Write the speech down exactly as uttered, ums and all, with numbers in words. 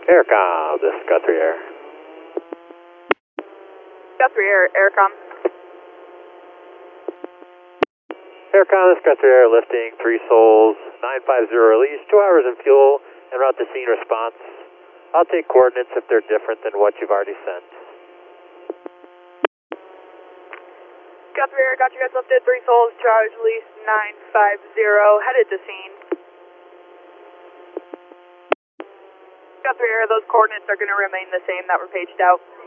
Aircom, this is Guthrie Air. Guthrie Air, Aircom. Aircom, this is Guthrie Air, lifting three souls, nine five zero release, two hours in fuel, en route to scene response. I'll take coordinates if they're different than what you've already sent. Guthrie Air, got you guys lifted, three souls, two hours release, nine five zero, headed to scene. Guthrie Air, those coordinates are going to remain the same that were paged out.